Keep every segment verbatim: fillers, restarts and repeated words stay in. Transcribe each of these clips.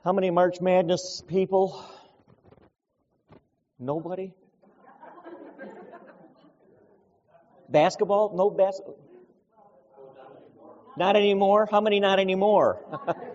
How many March Madness people? Nobody? Basketball? No basketball? Not anymore? How many not anymore?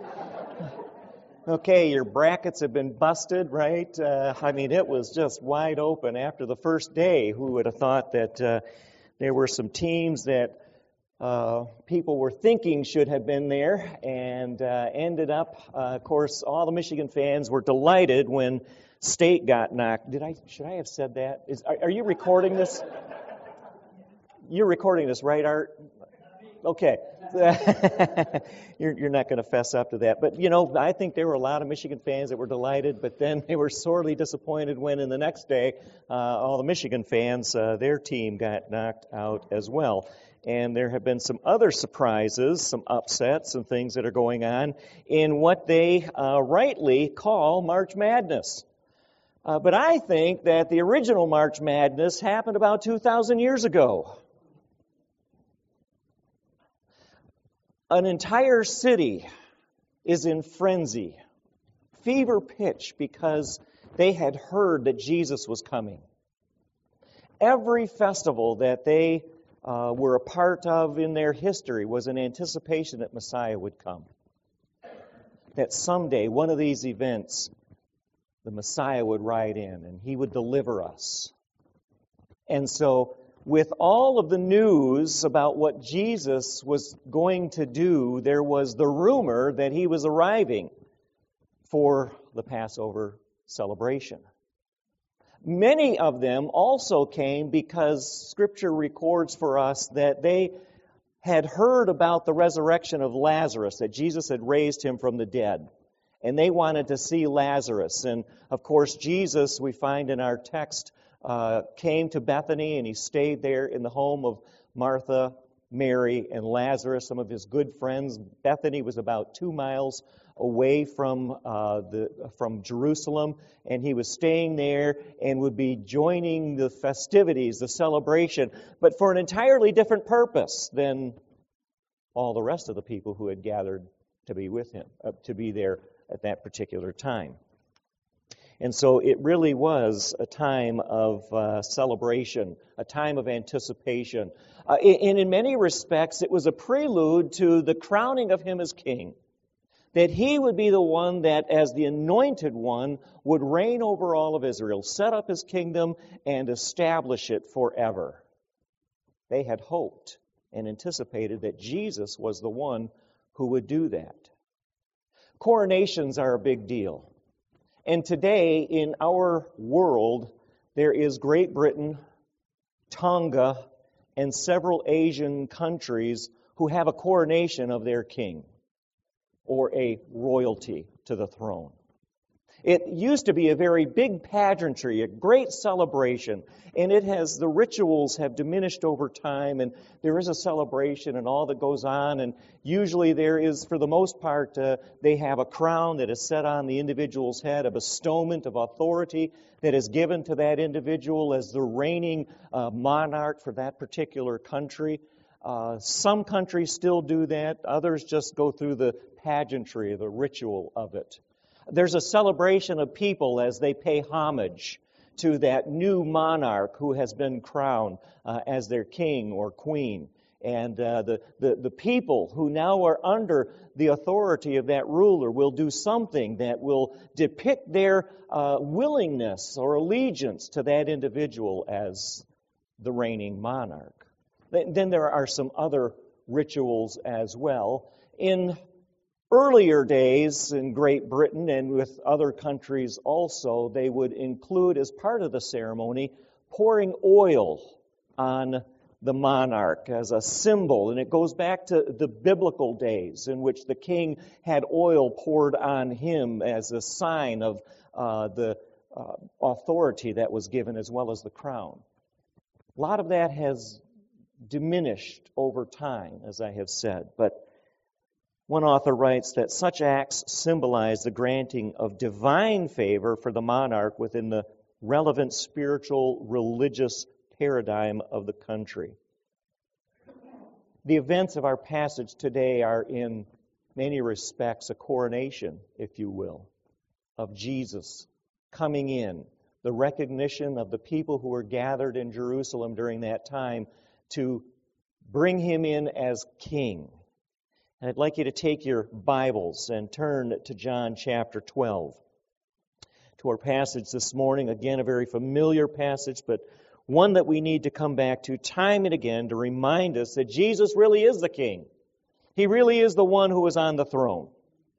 Okay, your brackets have been busted, right? Uh, I mean, it was just wide open after the first day. Who would have thought that uh, there were some teams that uh, people were thinking should have been there and uh, ended up, uh, of course, all the Michigan fans were delighted when State got knocked. Did I? Should I have said that? Is, are, are you recording this? You're recording this, right, Art? Okay. you're, you're not going to fess up to that. But, you know, I think there were a lot of Michigan fans that were delighted, but then they were sorely disappointed when in the next day, uh, all the Michigan fans, uh, their team got knocked out as well. And there have been some other surprises, some upsets, some things that are going on in what they uh, rightly call March Madness. Uh, but I think that the original March Madness happened about two thousand years ago. An entire city is in frenzy, fever pitch, because they had heard that Jesus was coming. Every festival that they uh, were a part of in their history was an anticipation that Messiah would come. That someday, one of these events, the Messiah would ride in and he would deliver us. And so, with all of the news about what Jesus was going to do, there was the rumor that he was arriving for the Passover celebration. Many of them also came because Scripture records for us that they had heard about the resurrection of Lazarus, that Jesus had raised him from the dead. And they wanted to see Lazarus. And, of course, Jesus, we find in our text, Uh, came to Bethany, and he stayed there in the home of Martha, Mary, and Lazarus, some of his good friends. Bethany was about two miles away from uh, the from Jerusalem, and he was staying there and would be joining the festivities, the celebration, but for an entirely different purpose than all the rest of the people who had gathered to be with him, uh, to be there at that particular time. And so it really was a time of uh, celebration, a time of anticipation. Uh, and in many respects, it was a prelude to the crowning of him as king. That he would be the one that, as the anointed one, would reign over all of Israel, set up his kingdom, and establish it forever. They had hoped and anticipated that Jesus was the one who would do that. Coronations are a big deal. And today, in our world, there is Great Britain, Tonga, and several Asian countries who have a coronation of their king or a royalty to the throne. It used to be a very big pageantry, a great celebration, and it has, the rituals have diminished over time, and there is a celebration and all that goes on, and usually there is, for the most part, uh, they have a crown that is set on the individual's head, a bestowment of authority that is given to that individual as the reigning uh, monarch for that particular country. Uh, some countries still do that, others just go through the pageantry, the ritual of it. There's a celebration of people as they pay homage to that new monarch who has been crowned uh, as their king or queen. And uh, the, the, the people who now are under the authority of that ruler will do something that will depict their uh, willingness or allegiance to that individual as the reigning monarch. Then there are some other rituals as well. In earlier days in Great Britain and with other countries also, they would include as part of the ceremony pouring oil on the monarch as a symbol. And it goes back to the biblical days in which the king had oil poured on him as a sign of uh, the uh, authority that was given as well as the crown. A lot of that has diminished over time, as I have said, but one author writes that such acts symbolize the granting of divine favor for the monarch within the relevant spiritual, religious paradigm of the country. The events of our passage today are in many respects a coronation, if you will. of Jesus coming in, the recognition of the people who were gathered in Jerusalem during that time to bring him in as king. And I'd like you to take your Bibles and turn to John chapter twelve. To our passage this morning, again, a very familiar passage, but one that we need to come back to time and again to remind us that Jesus really is the king. He really is the one who is on the throne.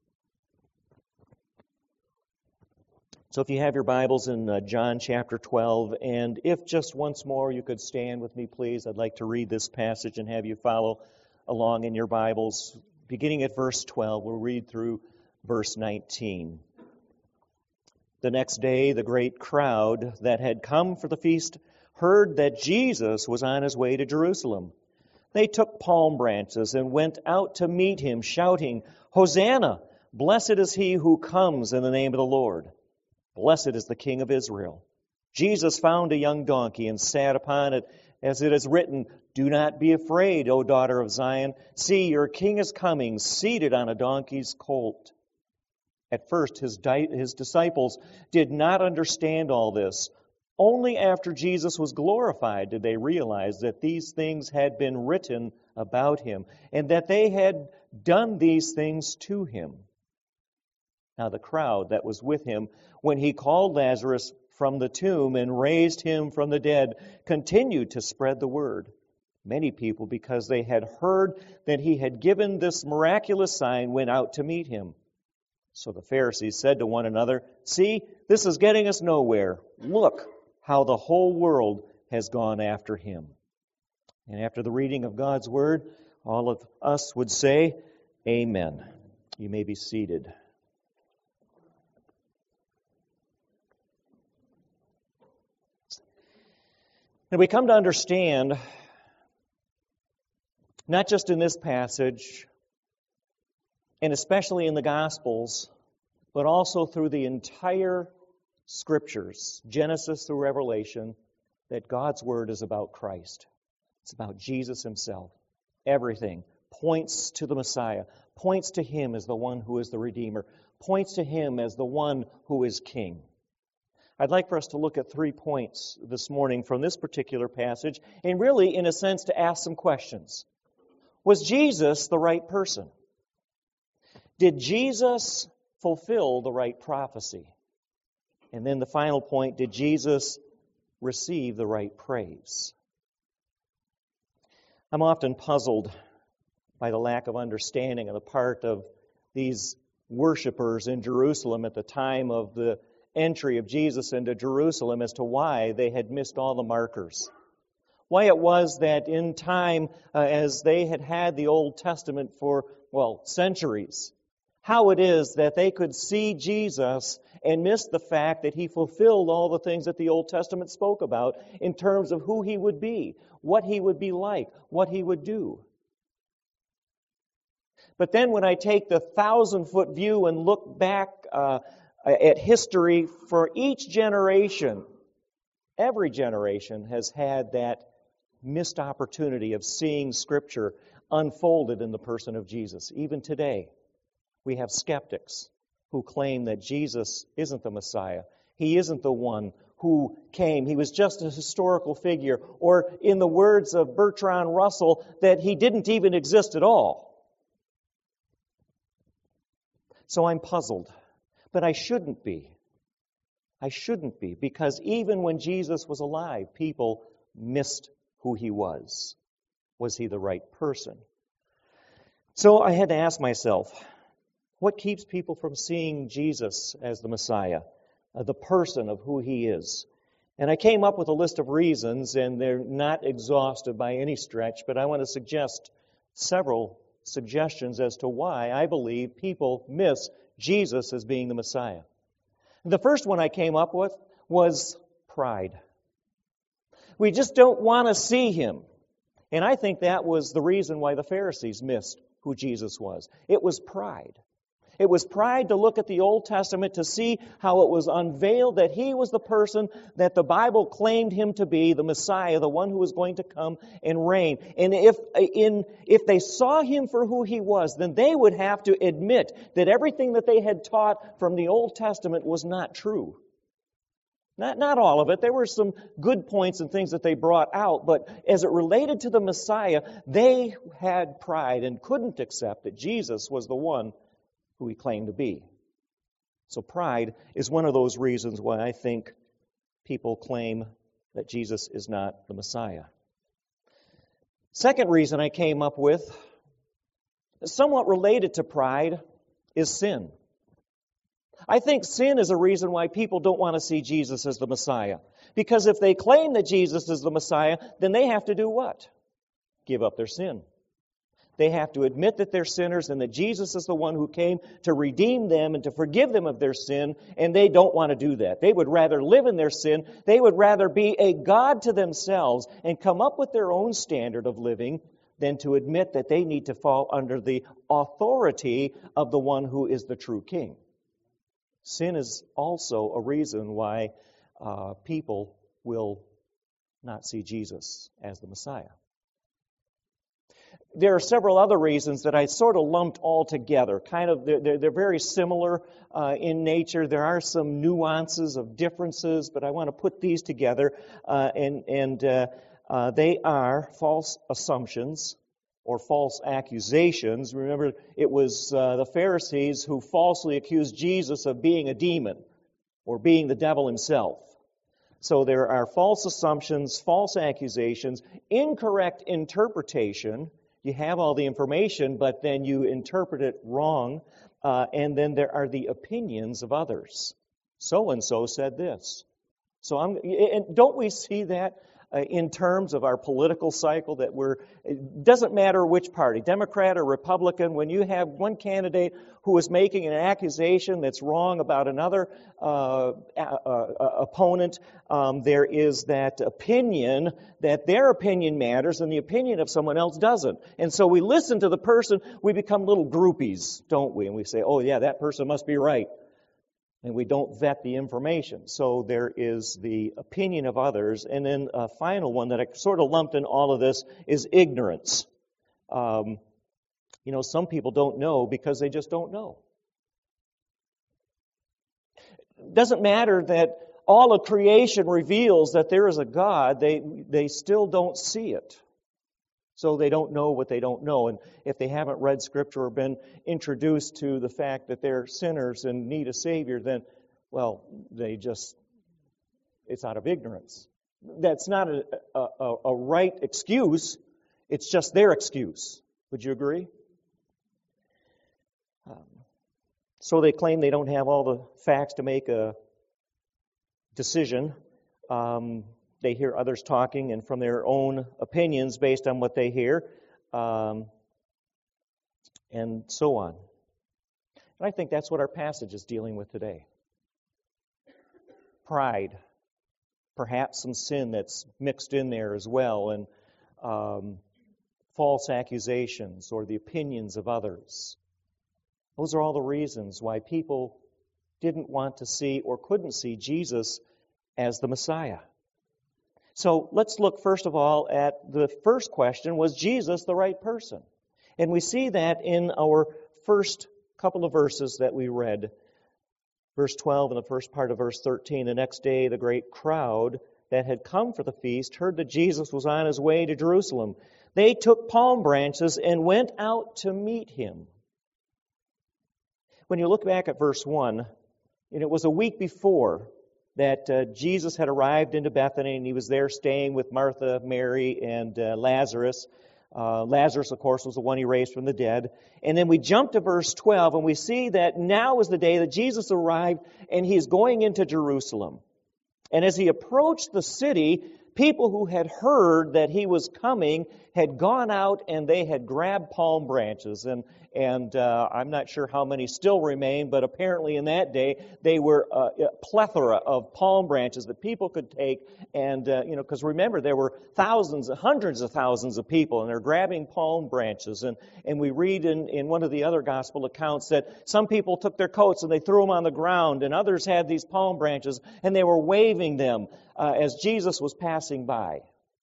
So if you have your Bibles in uh, John chapter twelve, and if just once more you could stand with me, please, I'd like to read this passage and have you follow along in your Bibles. Beginning at verse twelve, we'll read through verse nineteen. The next day, the great crowd that had come for the feast heard that Jesus was on his way to Jerusalem. They took palm branches and went out to meet him, shouting, "Hosanna! Blessed is he who comes in the name of the Lord. Blessed is the King of Israel." Jesus found a young donkey and sat upon it, as it is written, "Do not be afraid, O daughter of Zion. See, your king is coming, seated on a donkey's colt." At first, his, di- his disciples did not understand all this. Only after Jesus was glorified did they realize that these things had been written about him, and that they had done these things to him. Now the crowd that was with him when he called Lazarus from the tomb and raised him from the dead continued to spread the word. Many people, because they had heard that he had given this miraculous sign, went out to meet him. So the Pharisees said to one another, "See, this is getting us nowhere. Look how the whole world has gone after him." And after the reading of God's word, all of us would say, Amen. You may be seated. And we come to understand, not just in this passage, and especially in the Gospels, but also through the entire Scriptures, Genesis through Revelation, that God's Word is about Christ. It's about Jesus Himself. Everything points to the Messiah, points to Him as the one who is the Redeemer, points to Him as the one who is King. I'd like for us to look at three points this morning from this particular passage, and really, in a sense, to ask some questions. Was Jesus the right person? Did Jesus fulfill the right prophecy? And then the final point, did Jesus receive the right praise? I'm often puzzled by the lack of understanding on the part of these worshipers in Jerusalem at the time of the entry of Jesus into Jerusalem as to why they had missed all the markers. Why it was that in time, uh, as they had had the Old Testament for, well, centuries, how it is that they could see Jesus and miss the fact that He fulfilled all the things that the Old Testament spoke about in terms of who He would be, what He would be like, what He would do. But then when I take the thousand-foot view and look back uh, at history for each generation, every generation has had that missed opportunity of seeing Scripture unfolded in the person of Jesus. Even today, we have skeptics who claim that Jesus isn't the Messiah. He isn't the one who came. He was just a historical figure. Or in the words of Bertrand Russell, that He didn't even exist at all. So I'm puzzled. But I shouldn't be. I shouldn't be, because even when Jesus was alive, people missed who He was. Was He the right person? So I had to ask myself, what keeps people from seeing Jesus as the Messiah, uh, the person of who He is? And I came up with a list of reasons, and they're not exhaustive by any stretch, but I want to suggest several suggestions as to why I believe people miss Jesus as being the Messiah. The first one I came up with was pride. We just don't want to see Him. And I think that was the reason why the Pharisees missed who Jesus was. It was pride. It was pride to look at the Old Testament to see how it was unveiled that he was the person that the Bible claimed him to be, the Messiah, the one who was going to come and reign. And if in if they saw him for who he was, then they would have to admit that everything that they had taught from the Old Testament was not true. Not, not all of it. There were some good points and things that they brought out, but as it related to the Messiah, they had pride and couldn't accept that Jesus was the one who he claimed to be. So pride is one of those reasons why I think people claim that Jesus is not the Messiah. Second reason I came up with, somewhat related to pride, is sin. I think sin is a reason why people don't want to see Jesus as the Messiah. Because if they claim that Jesus is the Messiah, then they have to do what? Give up their sin. They have to admit that they're sinners and that Jesus is the one who came to redeem them and to forgive them of their sin, and they don't want to do that. They would rather live in their sin. They would rather be a god to themselves and come up with their own standard of living than to admit that they need to fall under the authority of the one who is the true king. Sin is also a reason why uh, people will not see Jesus as the Messiah. There are several other reasons that I sort of lumped all together. Kind of, they're, they're very similar uh, in nature. There are some nuances of differences, but I want to put these together, uh, and and uh, uh, they are false assumptions or false accusations. Remember, it was uh, the Pharisees who falsely accused Jesus of being a demon or being the devil himself. So there are false assumptions, false accusations, incorrect interpretation. You have all the information, but then you interpret it wrong. Uh, and then there are the opinions of others. So-and-so said this. So I'm, and don't we see that Uh, in terms of our political cycle, that we're, it doesn't matter which party, Democrat or Republican, when you have one candidate who is making an accusation that's wrong about another uh, uh, uh, opponent, um, there is that opinion that their opinion matters and the opinion of someone else doesn't. And so we listen to the person, we become little groupies, don't we? And we say, oh yeah, that person must be right. And we don't vet the information. So there is the opinion of others. And then a final one that I sort of lumped in all of this is ignorance. Um, you know, some people don't know because they just don't know. It doesn't matter that all of creation reveals that there is a God. They, they still don't see it. So they don't know what they don't know. And if they haven't read Scripture or been introduced to the fact that they're sinners and need a Savior, then, well, they just, it's out of ignorance. That's not a, a, a right excuse. It's just their excuse. Would you agree? Um, so they claim they don't have all the facts to make a decision. Um, They hear others talking, and from their own opinions based on what they hear, um, and so on. And I think that's what our passage is dealing with today. Pride, perhaps some sin that's mixed in there as well, and um, false accusations or the opinions of others. Those are all the reasons why people didn't want to see or couldn't see Jesus as the Messiah. So let's look first of all at the first question, was Jesus the right person? And we see that in our first couple of verses that we read. Verse twelve and the first part of verse thirteen. The next day the great crowd that had come for the feast heard that Jesus was on his way to Jerusalem. They took palm branches and went out to meet him. When you look back at verse one, and it was a week before that uh, Jesus had arrived into Bethany, and he was there staying with Martha, Mary, and uh, Lazarus. Uh, Lazarus, of course, was the one he raised from the dead. And then we jump to verse twelve, and we see that now is the day that Jesus arrived, and he is going into Jerusalem. And as he approached the city, people who had heard that he was coming had gone out and they had grabbed palm branches. And, and uh, I'm not sure how many still remain, but apparently in that day they were uh, a plethora of palm branches that people could take. And, uh, you know, because remember, there were thousands, hundreds of thousands of people, and they're grabbing palm branches. And, and we read in, in one of the other gospel accounts that some people took their coats and they threw them on the ground, and others had these palm branches and they were waving them uh, as Jesus was passing by.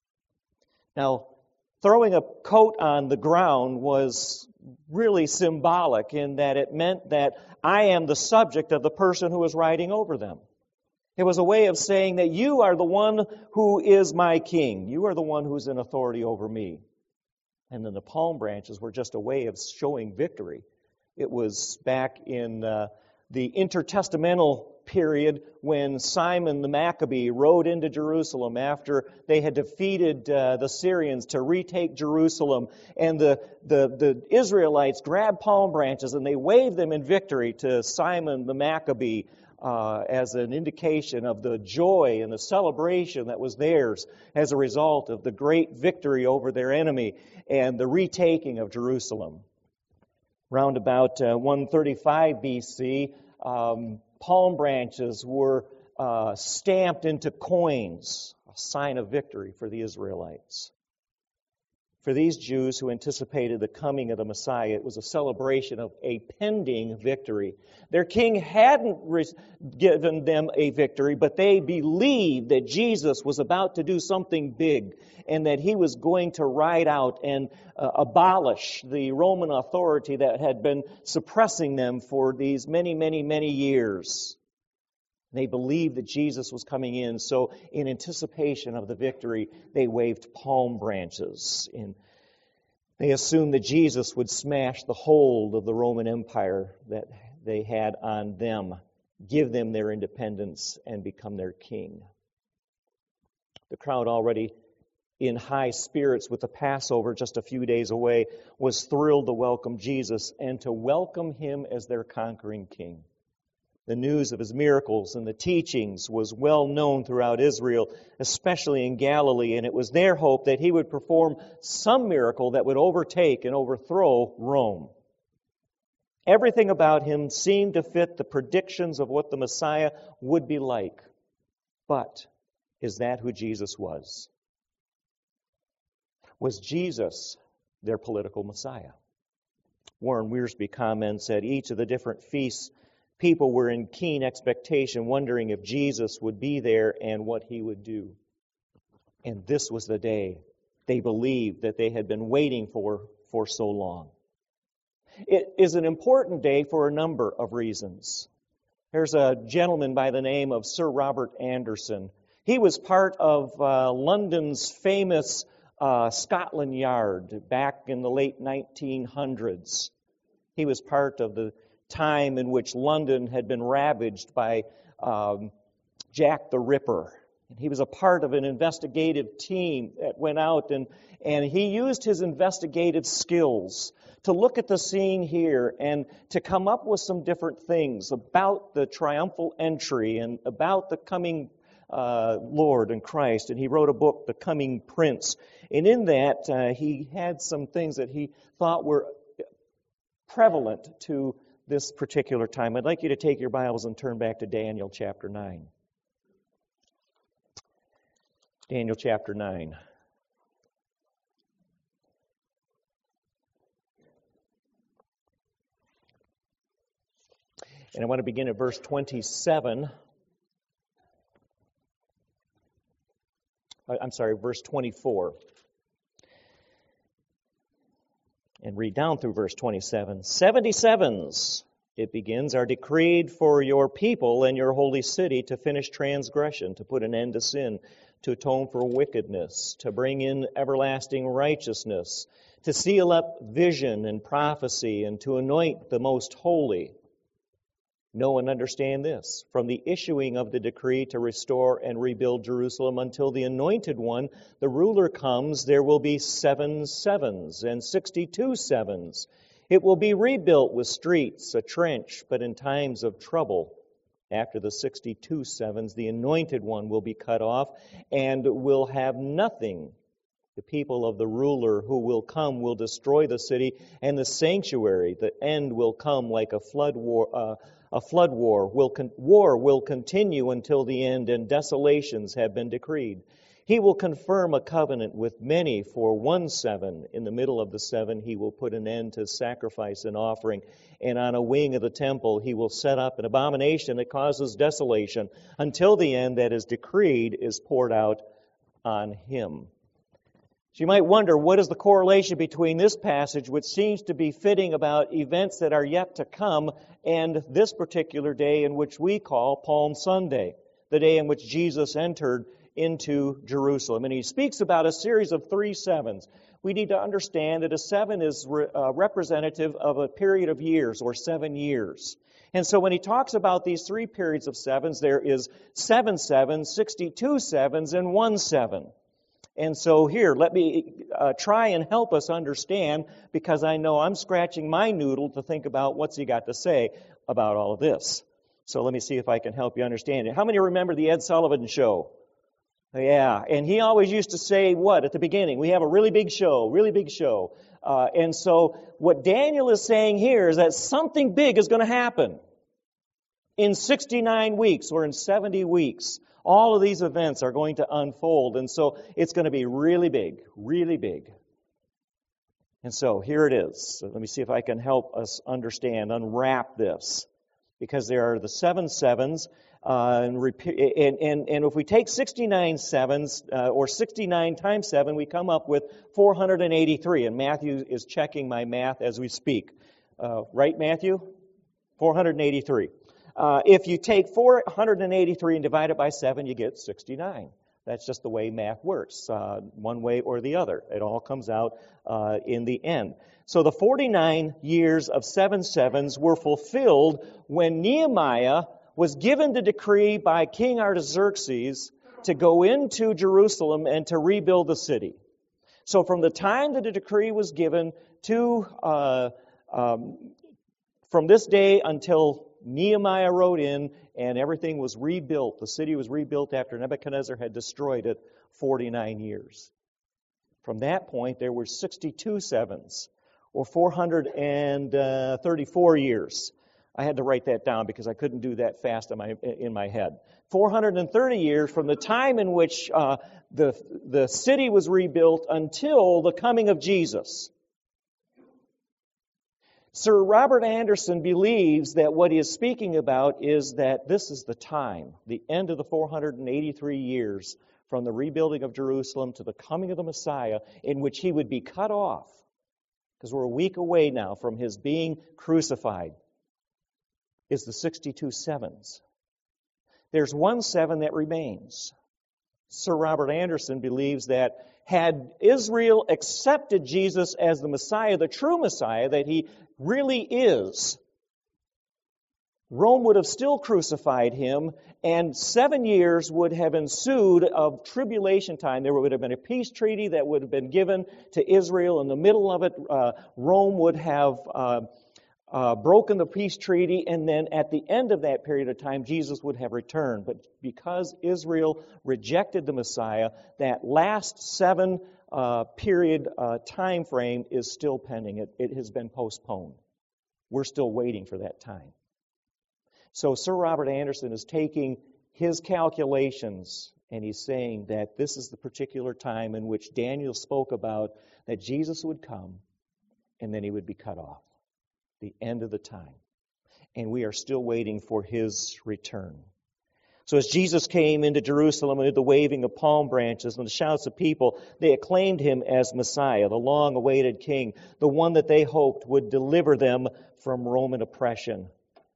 Now, throwing a coat on the ground was really symbolic in that it meant that I am the subject of the person who is riding over them. It was a way of saying that you are the one who is my king. You are the one who's in authority over me. And then the palm branches were just a way of showing victory. It was back in uh, the intertestamental period when Simon the Maccabee rode into Jerusalem after they had defeated uh, the Syrians to retake Jerusalem. And the, the, the Israelites grabbed palm branches and they waved them in victory to Simon the Maccabee uh, as an indication of the joy and the celebration that was theirs as a result of the great victory over their enemy and the retaking of Jerusalem. Round about uh, one thirty-five B C, um, palm branches were uh, stamped into coins, a sign of victory for the Israelites. For these Jews who anticipated the coming of the Messiah, it was a celebration of a pending victory. Their king hadn't re- given them a victory, but they believed that Jesus was about to do something big and that he was going to ride out and uh, abolish the Roman authority that had been suppressing them for these many, many, many years. They believed that Jesus was coming in, so in anticipation of the victory, they waved palm branches. And they assumed that Jesus would smash the hold of the Roman Empire that they had on them, give them their independence, and become their king. The crowd, already in high spirits with the Passover just a few days away, was thrilled to welcome Jesus and to welcome him as their conquering king. The news of his miracles and the teachings was well known throughout Israel, especially in Galilee, and it was their hope that he would perform some miracle that would overtake and overthrow Rome. Everything about him seemed to fit the predictions of what the Messiah would be like. But is that who Jesus was? Was Jesus their political Messiah? Warren Wiersbe comments that each of the different feasts, people were in keen expectation, wondering if Jesus would be there and what he would do. And this was the day they believed that they had been waiting for for so long. It is an important day for a number of reasons. There's a gentleman by the name of Sir Robert Anderson. He was part of uh, London's famous uh, Scotland Yard back in the late nineteen hundreds. He was part of the time in which London had been ravaged by um, Jack the Ripper. And he was a part of an investigative team that went out and, and he used his investigative skills to look at the scene here and to come up with some different things about the triumphal entry and about the coming uh, Lord and Christ. And he wrote a book, The Coming Prince. And in that, uh, he had some things that he thought were prevalent to this particular time. I'd like you to take your Bibles and turn back to Daniel chapter nine. Daniel chapter nine. And I want to begin at verse twenty-seven. I'm sorry, verse twenty-four. And read down through verse twenty-seven. Seventy-sevens, it begins, are decreed for your people and your holy city to finish transgression, to put an end to sin, to atone for wickedness, to bring in everlasting righteousness, to seal up vision and prophecy, and to anoint the most holy. Know and understand this. From the issuing of the decree to restore and rebuild Jerusalem until the anointed one, the ruler comes, there will be seven sevens and sixty-two sevens. It will be rebuilt with streets, a trench, but in times of trouble. After the sixty-two sevens, the anointed one will be cut off and will have nothing. The people of the ruler who will come will destroy the city and the sanctuary. The end will come like a flood war. Uh, a flood war will con- war will continue until the end, and desolations have been decreed. He will confirm a covenant with many for one seven. In the middle of the seven, he will put an end to sacrifice and offering. And on a wing of the temple, he will set up an abomination that causes desolation until the end that is decreed is poured out on him. So you might wonder, what is the correlation between this passage, which seems to be fitting about events that are yet to come, and this particular day in which we call Palm Sunday, the day in which Jesus entered into Jerusalem? And he speaks about a series of three sevens. We need to understand that a seven is re- uh, representative of a period of years, or seven years. And so when he talks about these three periods of sevens, there is seven sevens, sixty-two sevens, and one seven. And so here, let me uh, try and help us understand, because I know I'm scratching my noodle to think about what's he got to say about all of this. So let me see if I can help you understand it. How many remember the Ed Sullivan Show? Yeah, and he always used to say what at the beginning? We have a really big show, really big show. Uh, and so what Daniel is saying here is that something big is going to happen in sixty-nine weeks or in seventy weeks. All of these events are going to unfold, and so it's going to be really big, really big. And so here it is. So let me see if I can help us understand, unwrap this, because there are the seven sevens. Uh, and, and, and, and if we take sixty-nine sevens, uh, or sixty-nine times seven, we come up with four hundred eighty-three. And Matthew is checking my math as we speak. Uh, right, Matthew? four hundred eighty-three. Uh, if you take four hundred eighty-three and divide it by seven, you get sixty-nine. That's just the way math works, uh, one way or the other. It all comes out uh, in the end. So the forty-nine years of seven sevens were fulfilled when Nehemiah was given the decree by King Artaxerxes to go into Jerusalem and to rebuild the city. So from the time that the decree was given to, uh, um, from this day until Nehemiah wrote in and everything was rebuilt, the city was rebuilt after Nebuchadnezzar had destroyed it, forty-nine years. From that point, there were sixty-two sevens, or four hundred thirty-four years. I had to write that down because I couldn't do that fast in my in my head. four hundred thirty years from the time in which uh, the the city was rebuilt until the coming of Jesus. Sir Robert Anderson believes that what he is speaking about is that this is the time, the end of the four hundred eighty-three years from the rebuilding of Jerusalem to the coming of the Messiah, in which he would be cut off, because we're a week away now from his being crucified, is the sixty-two sevens. There's one seven that remains. Sir Robert Anderson believes that had Israel accepted Jesus as the Messiah, the true Messiah that he really is, Rome would have still crucified him, and seven years would have ensued of tribulation time. There would have been a peace treaty that would have been given to Israel. In the middle of it, uh, Rome would have uh, uh, broken the peace treaty, and then at the end of that period of time, Jesus would have returned. But because Israel rejected the Messiah, that last seven uh, period uh, time frame is still pending. It, it has been postponed. We're still waiting for that time. So Sir Robert Anderson is taking his calculations and he's saying that this is the particular time in which Daniel spoke about that Jesus would come and then he would be cut off. The end of the time. And we are still waiting for his return. So as Jesus came into Jerusalem amid the waving of palm branches and the shouts of people, they acclaimed him as Messiah, the long-awaited King, the one that they hoped would deliver them from Roman oppression.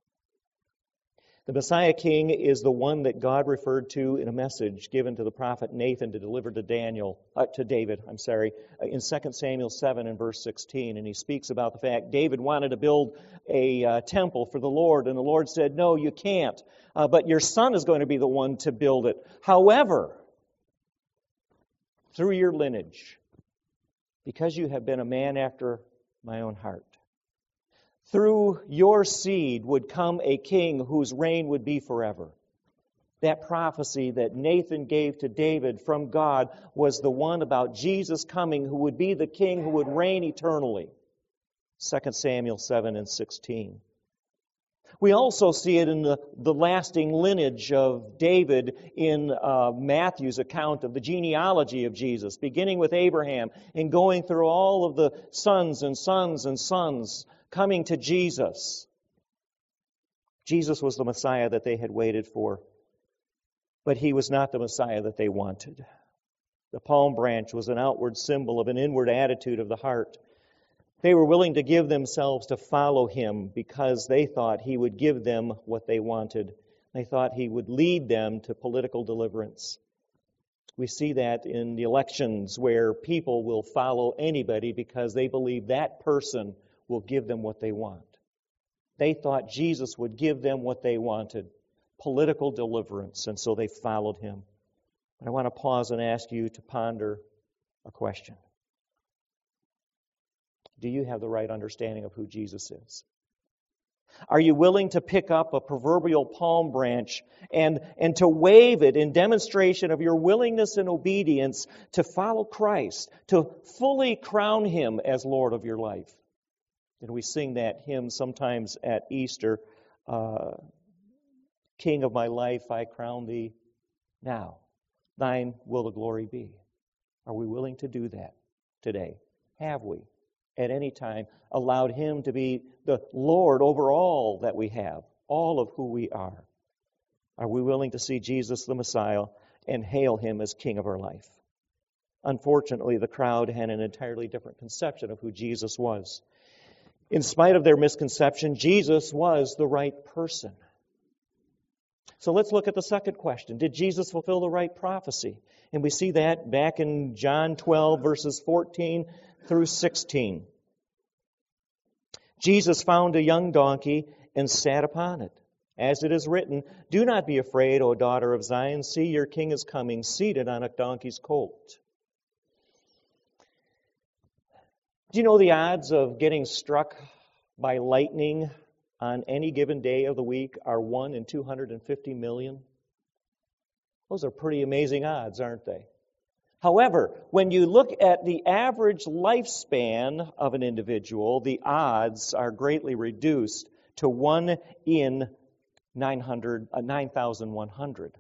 The Messiah King is the one that God referred to in a message given to the prophet Nathan to deliver to Daniel, uh, to David, I'm sorry, uh, in Second Samuel seven and verse sixteen. And he speaks about the fact David wanted to build a uh, temple for the Lord, and the Lord said, no, you can't, uh, but your son is going to be the one to build it. However, through your lineage, because you have been a man after my own heart, through your seed would come a king whose reign would be forever. That prophecy that Nathan gave to David from God was the one about Jesus coming, who would be the king who would reign eternally. Second Samuel seven and sixteen. We also see it in the, the lasting lineage of David in uh, Matthew's account of the genealogy of Jesus, beginning with Abraham and going through all of the sons and sons and sons coming to Jesus. Jesus was the Messiah that they had waited for, but he was not the Messiah that they wanted. The palm branch was an outward symbol of an inward attitude of the heart. They were willing to give themselves to follow him because they thought he would give them what they wanted. They thought he would lead them to political deliverance. We see that in the elections where people will follow anybody because they believe that person will give them what they want. They thought Jesus would give them what they wanted, political deliverance, and so they followed him. But I want to pause and ask you to ponder a question. Do you have the right understanding of who Jesus is? Are you willing to pick up a proverbial palm branch and, and to wave it in demonstration of your willingness and obedience to follow Christ, to fully crown him as Lord of your life? And we sing that hymn sometimes at Easter, uh, King of my life, I crown thee now. Thine will the glory be. Are we willing to do that today? Have we, at any time, allowed him to be the Lord over all that we have, all of who we are? Are we willing to see Jesus the Messiah and hail him as King of our life? Unfortunately, the crowd had an entirely different conception of who Jesus was. In spite of their misconception, Jesus was the right person. So let's look at the second question. Did Jesus fulfill the right prophecy? And we see that back in John twelve, verses fourteen through sixteen. Jesus found a young donkey and sat upon it. As it is written, "Do not be afraid, O daughter of Zion. See, your king is coming, seated on a donkey's colt." Do you know the odds of getting struck by lightning on any given day of the week are one in two hundred fifty million? Those are pretty amazing odds, aren't they? However, when you look at the average lifespan of an individual, the odds are greatly reduced to one in nine thousand one hundred.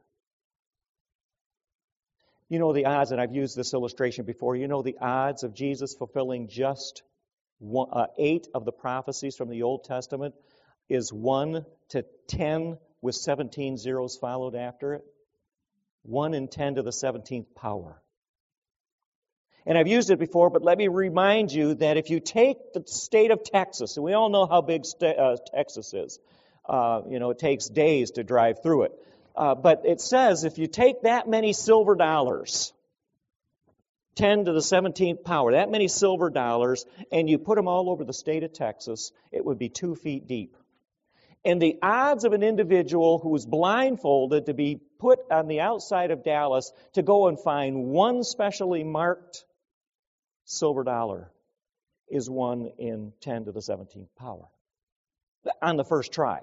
You know the odds, and I've used this illustration before, you know the odds of Jesus fulfilling just one, uh, eight of the prophecies from the Old Testament is one to ten with seventeen zeros followed after it. one in ten to the seventeenth power. And I've used it before, but let me remind you that if you take the state of Texas, and we all know how big sta- uh, Texas is, uh, you know, it takes days to drive through it. Uh, but it says if you take that many silver dollars, ten to the seventeenth power, that many silver dollars, and you put them all over the state of Texas, it would be two feet deep. And the odds of an individual who is blindfolded to be put on the outside of Dallas to go and find one specially marked silver dollar is one in ten to the seventeenth power on the first try.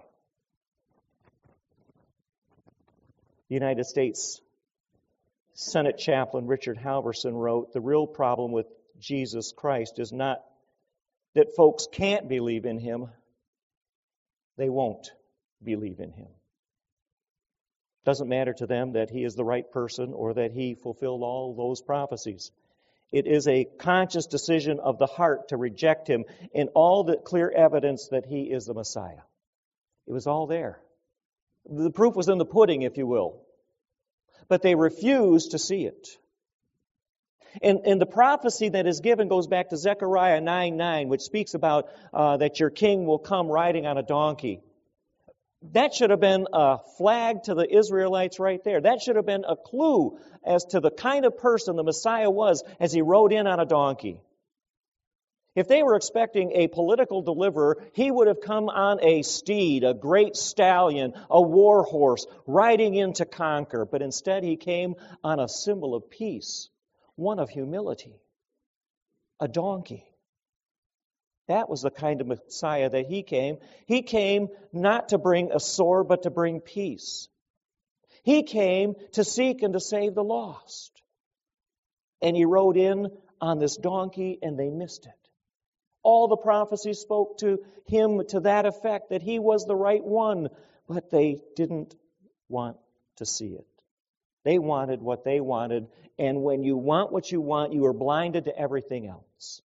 The United States Senate Chaplain Richard Halverson wrote, "The real problem with Jesus Christ is not that folks can't believe in him. They won't believe in him. It doesn't matter to them that he is the right person or that he fulfilled all those prophecies. It is a conscious decision of the heart to reject him and all the clear evidence that he is the Messiah." It was all there. The proof was in the pudding, if you will. But they refused to see it. And, and the prophecy that is given goes back to Zechariah nine nine, which speaks about uh, that your king will come riding on a donkey. That should have been a flag to the Israelites right there. That should have been a clue as to the kind of person the Messiah was as he rode in on a donkey. If they were expecting a political deliverer, he would have come on a steed, a great stallion, a war horse, riding in to conquer. But instead he came on a symbol of peace, one of humility, a donkey. That was the kind of Messiah that he came. He came not to bring a sword, but to bring peace. He came to seek and to save the lost. And he rode in on this donkey, and they missed it. All the prophecies spoke to him to that effect, that he was the right one, but they didn't want to see it. They wanted what they wanted, and when you want what you want, you are blinded to everything else.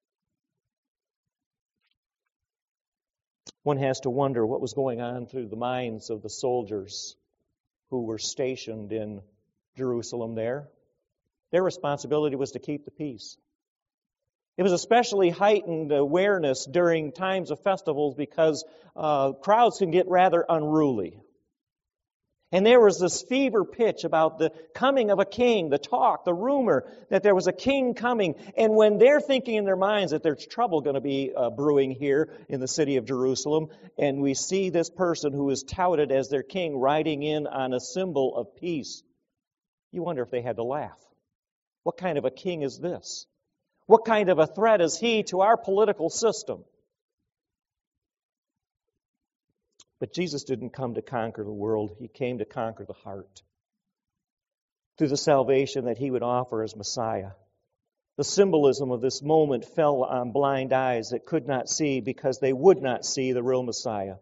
One has to wonder what was going on through the minds of the soldiers who were stationed in Jerusalem there. Their responsibility was to keep the peace. It was especially heightened awareness during times of festivals because uh, crowds can get rather unruly. And there was this fever pitch about the coming of a king, the talk, the rumor that there was a king coming. And when they're thinking in their minds that there's trouble going to be uh, brewing here in the city of Jerusalem, and we see this person who is touted as their king riding in on a symbol of peace, you wonder if they had to laugh. What kind of a king is this? What kind of a threat is he to our political system? But Jesus didn't come to conquer the world. He came to conquer the heart through the salvation that he would offer as Messiah. The symbolism of this moment fell on blind eyes that could not see because they would not see the real Messiah.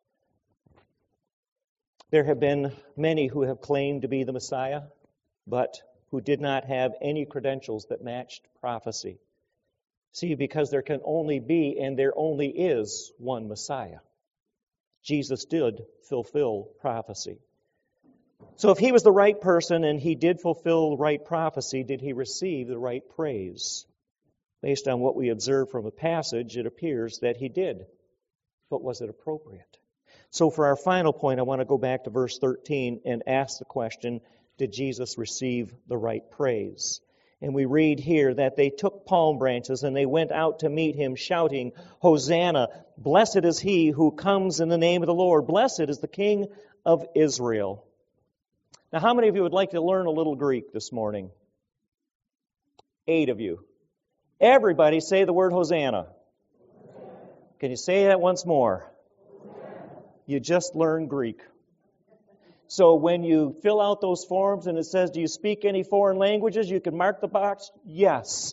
There have been many who have claimed to be the Messiah, but who did not have any credentials that matched prophecy. See, because there can only be and there only is one Messiah. Jesus did fulfill prophecy. So if he was the right person and he did fulfill the right prophecy, did he receive the right praise? Based on what we observe from the passage, it appears that he did. But was it appropriate? So for our final point, I want to go back to verse thirteen and ask the question, did Jesus receive the right praise? And we read here that they took palm branches and they went out to meet him, shouting, Hosanna, blessed is he who comes in the name of the Lord. Blessed is the King of Israel. Now, how many of you would like to learn a little Greek this morning? Eight of you. Everybody say the word Hosanna. Can you say that once more? You just learned Greek. So when you fill out those forms and it says, do you speak any foreign languages? You can mark the box, yes.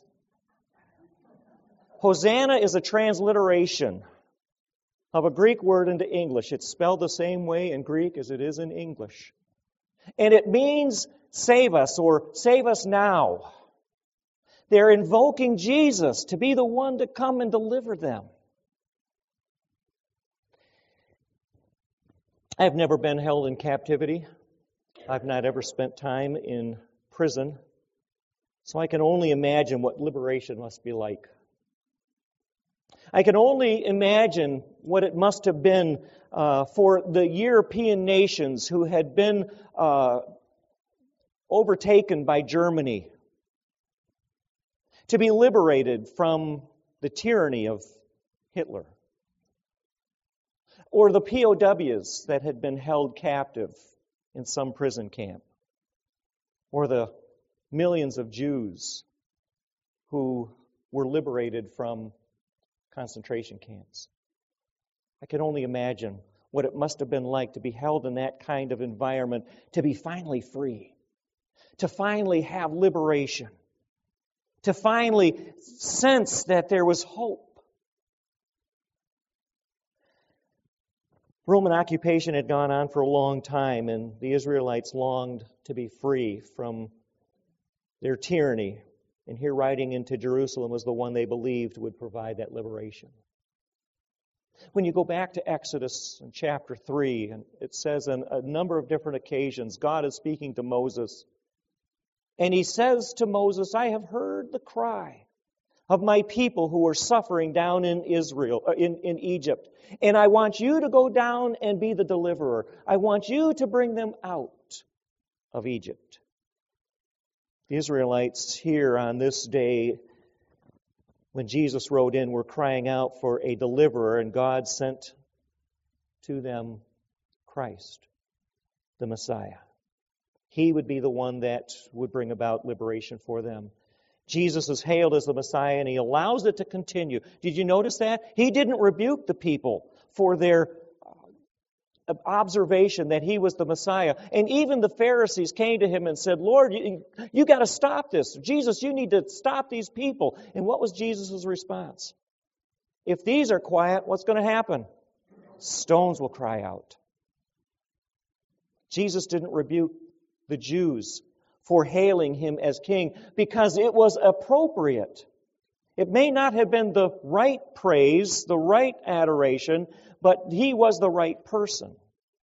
Hosanna is a transliteration of a Greek word into English. It's spelled the same way in Greek as it is in English. And it means save us or save us now. They're invoking Jesus to be the one to come and deliver them. I've never been held in captivity. I've not ever spent time in prison. So I can only imagine what liberation must be like. I can only imagine what it must have been uh, for the European nations who had been uh, overtaken by Germany to be liberated from the tyranny of Hitler. Or the P O Ws that had been held captive in some prison camp. Or the millions of Jews who were liberated from concentration camps. I can only imagine what it must have been like to be held in that kind of environment, to be finally free, to finally have liberation, to finally sense that there was hope. Roman occupation had gone on for a long time, and the Israelites longed to be free from their tyranny. And here riding into Jerusalem was the one they believed would provide that liberation. When you go back to Exodus in chapter three, and it says on a number of different occasions, God is speaking to Moses. And he says to Moses, I have heard the cry of my people who are suffering down in Israel, in, in Egypt. And I want you to go down and be the deliverer. I want you to bring them out of Egypt. The Israelites here on this day, when Jesus rode in, were crying out for a deliverer, and God sent to them Christ, the Messiah. He would be the one that would bring about liberation for them. Jesus is hailed as the Messiah, and he allows it to continue. Did you notice that? He didn't rebuke the people for their observation that he was the Messiah. And even the Pharisees came to him and said, Lord, you, you got to stop this. Jesus, you need to stop these people. And what was Jesus' response? If these are quiet, what's going to happen? Stones will cry out. Jesus didn't rebuke the Jews for hailing him as king because it was appropriate. It may not have been the right praise, the right adoration, but he was the right person.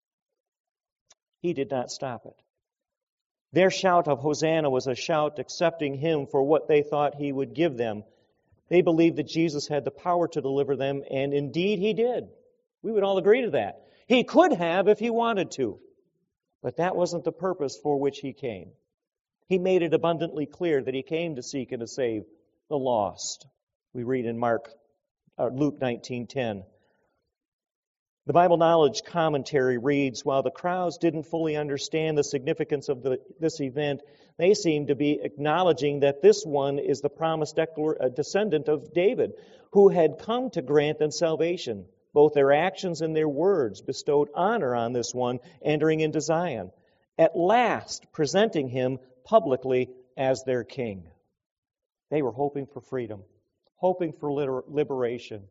He did not stop it. Their shout of Hosanna was a shout accepting him for what they thought he would give them. They believed that Jesus had the power to deliver them, and indeed he did. We would all agree to that. He could have if he wanted to, but that wasn't the purpose for which he came. He made it abundantly clear that he came to seek and to save the lost. We read in Mark, uh, Luke nineteen ten. The Bible Knowledge Commentary reads, while the crowds didn't fully understand the significance of the, this event, they seem to be acknowledging that this one is the promised declar- uh, descendant of David, who had come to grant them salvation. Both their actions and their words bestowed honor on this one entering into Zion, at last presenting him publicly as their king. They were hoping for freedom, hoping for liter- liberation.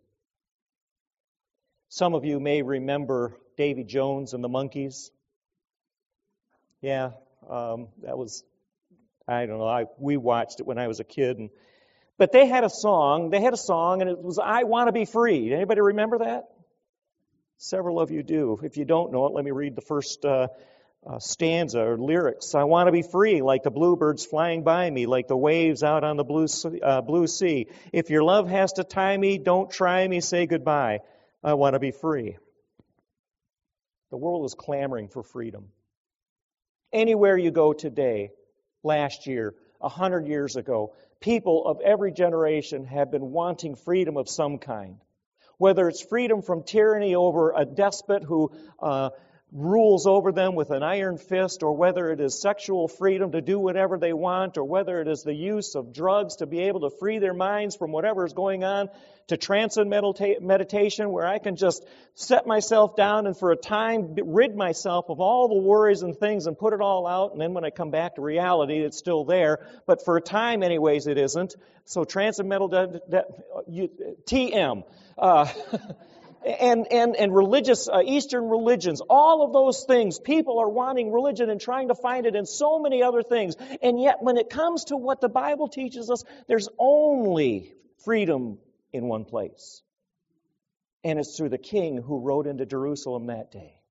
Some of you may remember Davy Jones and the Monkees. Yeah, um, that was, I don't know, I, we watched it when I was a kid. And, but they had a song, they had a song, and it was, I Want to Be Free. Anybody remember that? Several of you do. If you don't know it, let me read the first uh, uh, stanza or lyrics. I want to be free, like the bluebirds flying by me, like the waves out on the blue, uh, blue sea. If your love has to tie me, don't try me, say goodbye. I want to be free. The world is clamoring for freedom. Anywhere you go today, last year, a hundred years ago, people of every generation have been wanting freedom of some kind. Whether it's freedom from tyranny over a despot who uh, rules over them with an iron fist, or whether it is sexual freedom to do whatever they want, or whether it is the use of drugs to be able to free their minds from whatever is going on, to transcendental meditation where I can just set myself down and for a time rid myself of all the worries and things and put it all out, and then when I come back to reality, it's still there. But for a time, anyways, it isn't. So transcendental de- de- you, T M. Uh, And, and, and religious, uh, Eastern religions, all of those things, people are wanting religion and trying to find it in so many other things. And yet when it comes to what the Bible teaches us, there's only freedom in one place. And it's through the King who rode into Jerusalem that day.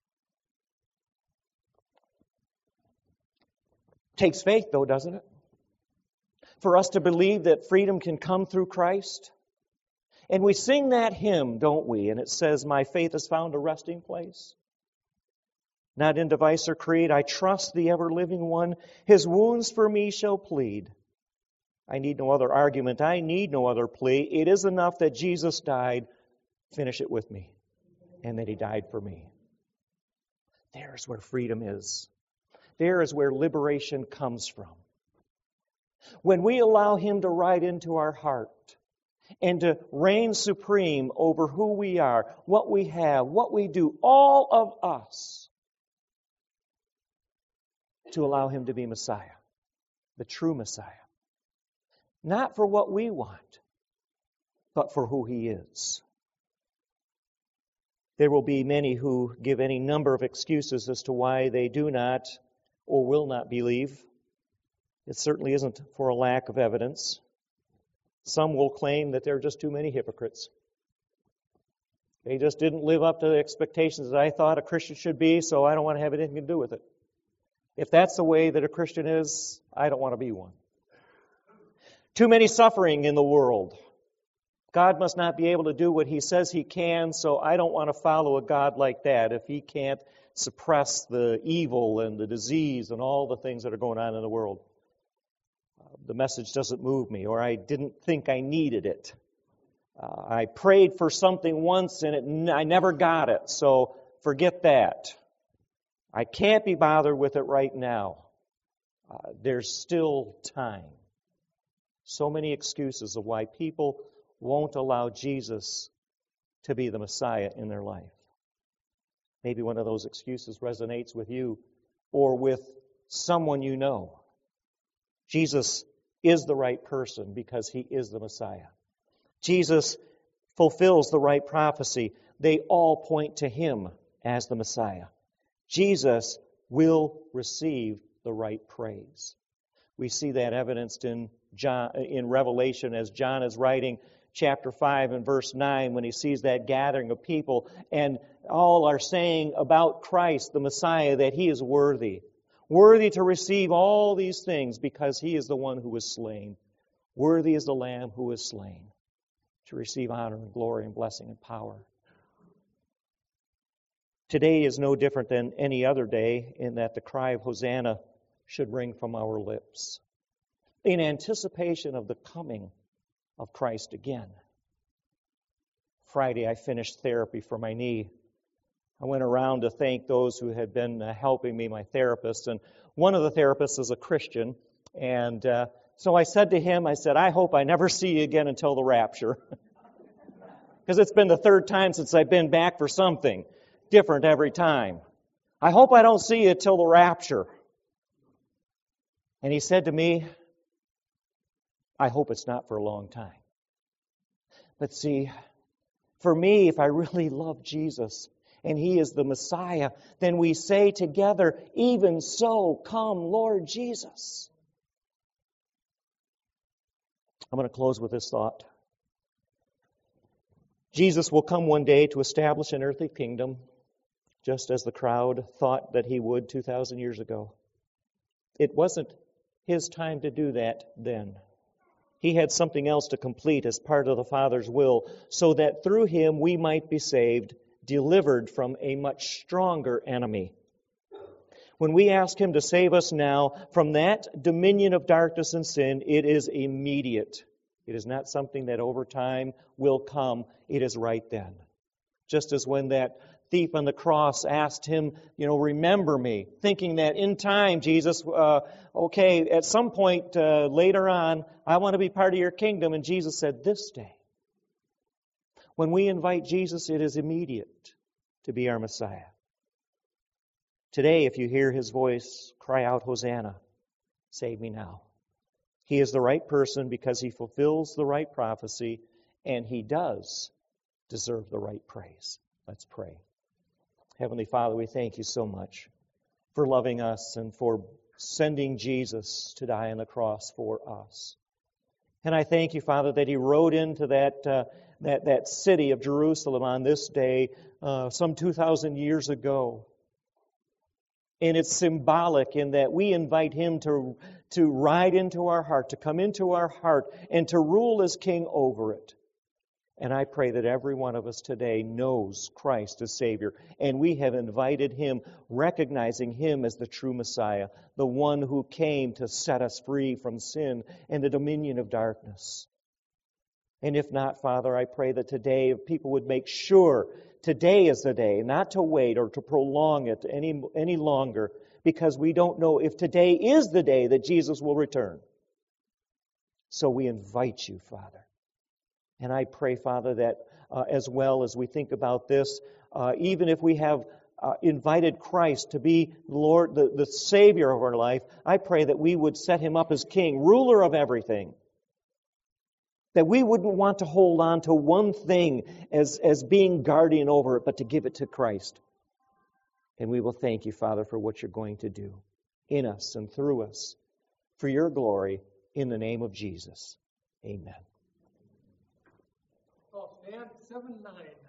Takes faith, though, doesn't it? For us to believe that freedom can come through Christ. And we sing that hymn, don't we? And it says, my faith has found a resting place. Not in device or creed, I trust the ever-living one. His wounds for me shall plead. I need no other argument. I need no other plea. It is enough that Jesus died. Finish it with me. And that he died for me. There's where freedom is. There is where liberation comes from. When we allow him to ride into our heart, and to reign supreme over who we are, what we have, what we do, all of us, to allow him to be Messiah, the true Messiah. Not for what we want, but for who he is. There will be many who give any number of excuses as to why they do not or will not believe. It certainly isn't for a lack of evidence. Some will claim that there are just too many hypocrites. They just didn't live up to the expectations that I thought a Christian should be, so I don't want to have anything to do with it. If that's the way that a Christian is, I don't want to be one. Too many suffering in the world. God must not be able to do what he says he can, so I don't want to follow a God like that if he can't suppress the evil and the disease and all the things that are going on in the world. The message doesn't move me, or I didn't think I needed it. Uh, I prayed for something once and it, I never got it, so forget that. I can't be bothered with it right now. Uh, there's still time. So many excuses of why people won't allow Jesus to be the Messiah in their life. Maybe one of those excuses resonates with you or with someone you know. Jesus is the right person because he is the Messiah. Jesus fulfills the right prophecy. They all point to him as the Messiah. Jesus will receive the right praise. We see that evidenced in John, in Revelation as John is writing chapter five and verse nine when he sees that gathering of people and all are saying about Christ, the Messiah, that he is worthy. Worthy to receive all these things because he is the one who was slain. Worthy is the Lamb who was slain to receive honor and glory and blessing and power. Today is no different than any other day in that the cry of Hosanna should ring from our lips in anticipation of the coming of Christ again. Friday, I finished therapy for my knee. I went around to thank those who had been uh, helping me, my therapist, and one of the therapists is a Christian, and uh, so I said to him, I said, I hope I never see you again until the rapture, because it's been the third time since I've been back for something different every time. I hope I don't see you till the rapture. And he said to me, I hope it's not for a long time. But see, for me, if I really love Jesus and he is the Messiah, then we say together, even so, come, Lord Jesus. I'm going to close with this thought. Jesus will come one day to establish an earthly kingdom, just as the crowd thought that he would two thousand years ago. It wasn't his time to do that then. He had something else to complete as part of the Father's will, so that through him we might be saved, delivered from a much stronger enemy. When we ask him to save us now from that dominion of darkness and sin, it is immediate. It is not something that over time will come. It is right then. Just as when that thief on the cross asked him, you know, remember me, thinking that in time, Jesus, uh, okay, at some point uh, later on, I want to be part of your kingdom. And Jesus said, this day. When we invite Jesus, it is immediate to be our Messiah. Today, if you hear his voice, cry out, Hosanna, save me now. He is the right person because he fulfills the right prophecy, and he does deserve the right praise. Let's pray. Heavenly Father, we thank you so much for loving us and for sending Jesus to die on the cross for us. And I thank you, Father, that he rode into that uh, that, that city of Jerusalem on this day uh, some two thousand years ago. And it's symbolic in that we invite him to, to ride into our heart, to come into our heart, and to rule as king over it. And I pray that every one of us today knows Christ as Savior. And we have invited him, recognizing him as the true Messiah, the one who came to set us free from sin and the dominion of darkness. And if not, Father, I pray that today people would make sure today is the day, not to wait or to prolong it any, any longer, because we don't know if today is the day that Jesus will return. So we invite you, Father. And I pray, Father, that uh, as well as we think about this, uh, even if we have uh, invited Christ to be Lord, the, the Savior of our life, I pray that we would set him up as King, ruler of everything. That we wouldn't want to hold on to one thing as, as being guardian over it, but to give it to Christ. And we will thank you, Father, for what you're going to do in us and through us for your glory in the name of Jesus. Amen. Oh, stand seven nine.